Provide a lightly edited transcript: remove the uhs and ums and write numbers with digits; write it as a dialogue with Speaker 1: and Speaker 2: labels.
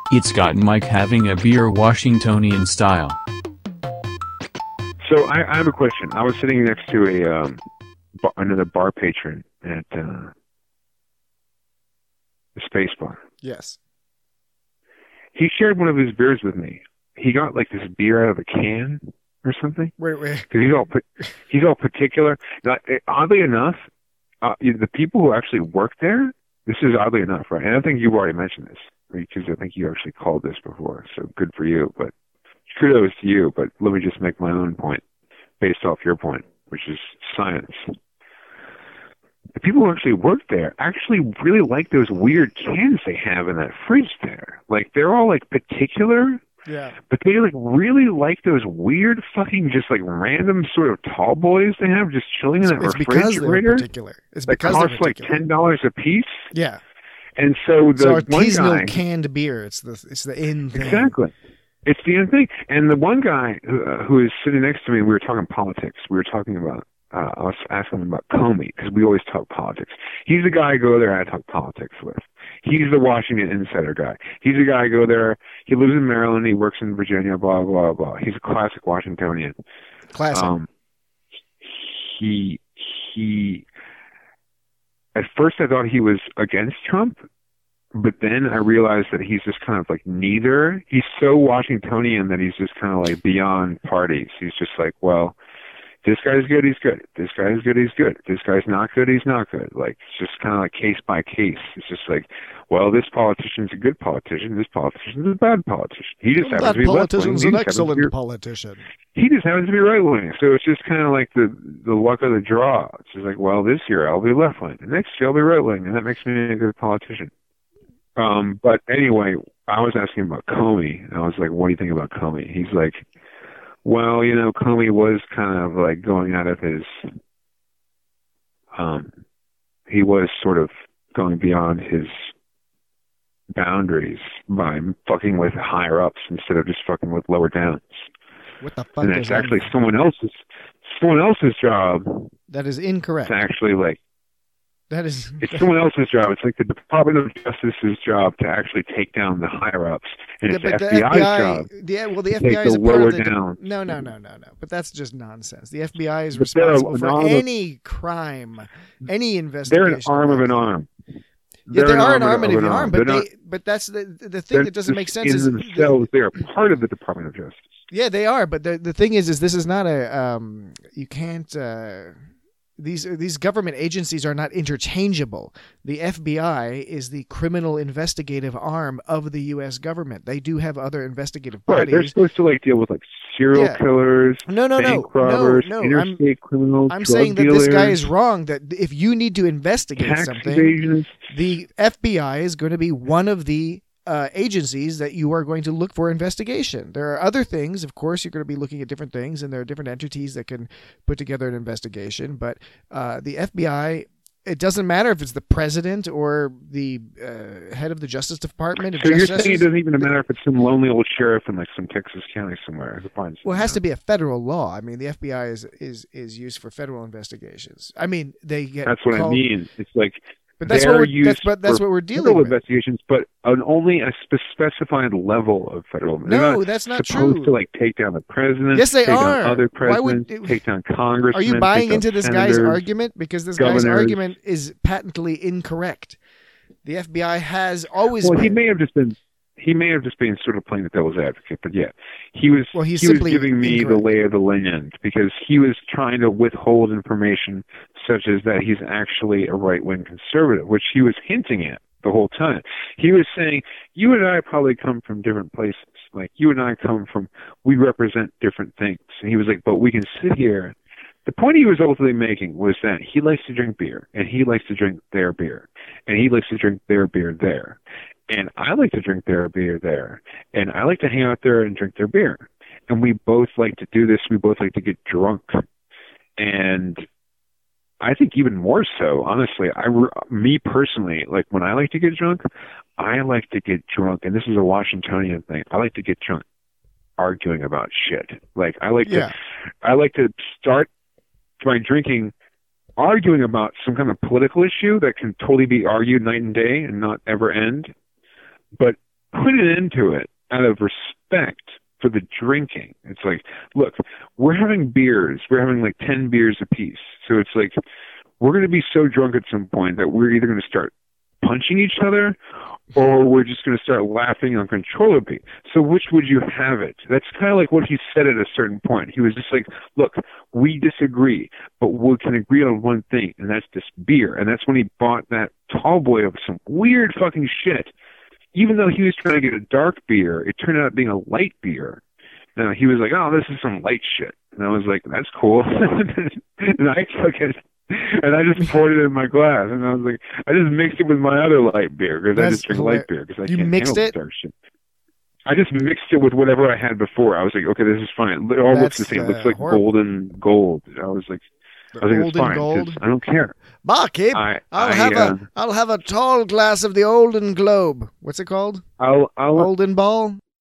Speaker 1: It's got Mike having a beer Washingtonian style.
Speaker 2: So I have a question. I was sitting next to another bar patron at the Space Bar.
Speaker 3: Yes.
Speaker 2: He shared one of his beers with me. He got like this beer out of a can or something.
Speaker 3: Wait.
Speaker 2: Because he's all particular. Now, oddly enough, the people who actually work there. This is oddly enough, right? And I think you've already mentioned this because I think you actually called this before. So good for you. But kudos to you. But let me just make my own point based off your point, which is science. The people who actually work there actually really like those weird cans they have in that fridge there. Like, they're all, like, particular.
Speaker 3: Yeah.
Speaker 2: But they, like, really like those weird fucking just, like, random sort of tall boys they have just chilling in that refrigerator.
Speaker 3: It's
Speaker 2: that
Speaker 3: because
Speaker 2: costs,
Speaker 3: they're
Speaker 2: like, $10 a piece.
Speaker 3: Yeah.
Speaker 2: And so the one
Speaker 3: artisanal
Speaker 2: guy...
Speaker 3: canned beer. It's the in thing.
Speaker 2: Exactly. It's the end thing. And the one guy who is sitting next to me, we were talking politics. We were talking about... I was asking him about Comey, because we always talk politics. He's the guy I go there and I talk politics with. He's the Washington insider guy. He's the guy I go there. He lives in Maryland. He works in Virginia, blah, blah, blah. He's a classic Washingtonian.
Speaker 3: Classic.
Speaker 2: He at first I thought he was against Trump, but then I realized that he's just kind of like neither. He's so Washingtonian that he's just kind of like beyond parties. He's just like, well, this guy's good, he's good. This guy's good, he's good. This guy's not good, he's not good. Like, it's just kind of like case by case. It's just like, well, this politician's a good politician, this politician's a bad politician. He just happens to be left-wing.
Speaker 3: That politician's an excellent politician.
Speaker 2: He just happens to be right-wing. So it's just kind of like the luck of the draw. It's just like, well, this year I'll be left-wing, and next year I'll be right-wing, and that makes me a good politician. But anyway, I was asking about Comey, and I was like, what do you think about Comey? He's like, well, you know, Comey was kind of like going out of his, he was sort of going beyond his boundaries by fucking with higher ups instead of just fucking with lower downs.
Speaker 3: What the fuck?
Speaker 2: And it's actually someone else's job.
Speaker 3: That is incorrect.
Speaker 2: To actually like.
Speaker 3: It's
Speaker 2: someone else's job. It's like the Department of Justice's job to actually take down the higher-ups. And it's the FBI's job
Speaker 3: the FBI
Speaker 2: take
Speaker 3: is
Speaker 2: the
Speaker 3: a part
Speaker 2: lower
Speaker 3: of the...
Speaker 2: down.
Speaker 3: No. But that's just nonsense. The FBI is responsible for any crime, any investigation.
Speaker 2: They're an arm of an arm.
Speaker 3: Yeah, they are an arm of an arm, but that's the thing that doesn't make sense.
Speaker 2: In themselves, they are part of the Department of Justice.
Speaker 3: Yeah, they are, but the thing is this is not a... you can't... These government agencies are not interchangeable. The FBI is the criminal investigative arm of the U.S. government. They do have other investigative bodies.
Speaker 2: Right, they're supposed to like deal with like serial killers, bank robbers, interstate criminals,
Speaker 3: I'm
Speaker 2: drug
Speaker 3: saying that
Speaker 2: dealers,
Speaker 3: this guy is wrong. That if you need to investigate something,
Speaker 2: evasions.
Speaker 3: The FBI is going to be one of the agencies that you are going to look for investigation. There are other things, of course, you're going to be looking at different things, and there are different entities that can put together an investigation. But the FBI, it doesn't matter if it's the president or the head of the Justice Department.
Speaker 2: So you're saying it doesn't even matter if it's some lonely old sheriff in like some Texas county somewhere.
Speaker 3: Well, it has to be a federal law. I mean, the FBI is used for federal investigations. I mean, they get.
Speaker 2: That's what I mean. It's like.
Speaker 3: But that's what we're dealing with.
Speaker 2: Investigations, but on only a specified level of federal.
Speaker 3: No, that's not true.
Speaker 2: Supposed to like take down the president.
Speaker 3: Yes, they
Speaker 2: take
Speaker 3: are.
Speaker 2: Down other presidents, take down congressmen.
Speaker 3: Are you buying into this
Speaker 2: senators,
Speaker 3: guy's argument? Because this guy's argument is patently incorrect. The FBI has always.
Speaker 2: Well, he may have just been sort of playing the devil's advocate, but yeah, he was giving me the lay of the land because he was trying to withhold information such as that he's actually a right-wing conservative, which he was hinting at the whole time. He was saying, you and I probably come from different places. Like, you and I we represent different things. And he was like, but we can sit here. The point he was ultimately making was that he likes to drink beer, and he likes to drink their beer, and he likes to drink their beer there. And I like to drink their beer there. And I like to hang out there and drink their beer. And we both like to do this. We both like to get drunk. And I think even more so, honestly, me personally, like when I like to get drunk, I like to get drunk. And this is a Washingtonian thing. I like to get drunk arguing about shit. Like I like to start my drinking arguing about some kind of political issue that can totally be argued night and day and not ever end. But put an end to it out of respect for the drinking. It's like, look, we're having beers. We're having like 10 beers apiece. So it's like, we're going to be so drunk at some point that we're either going to start punching each other or we're just going to start laughing uncontrollably. So which would you have it? That's kind of like what he said at a certain point. He was just like, look, we disagree, but we can agree on one thing, and that's this beer. And that's when he bought that tall boy of some weird fucking shit. Even though he was trying to get a dark beer, it turned out being a light beer. Now, he was like, oh, this is some light shit. And I was like, that's cool. And I took it, and I just poured it in my glass. And I was like, I just mixed it with my other light beer, because I just drink light beer, because I can't handle the dark shit. I just mixed it with whatever I had before. I was like, okay, this is fine. It all looks the same. It looks like golden gold. I was like, it's fine. Gold? I don't care.
Speaker 3: Barkeep, I'll have a tall glass of the Olden Globe. What's it called?
Speaker 2: I'll
Speaker 3: Olden Ball?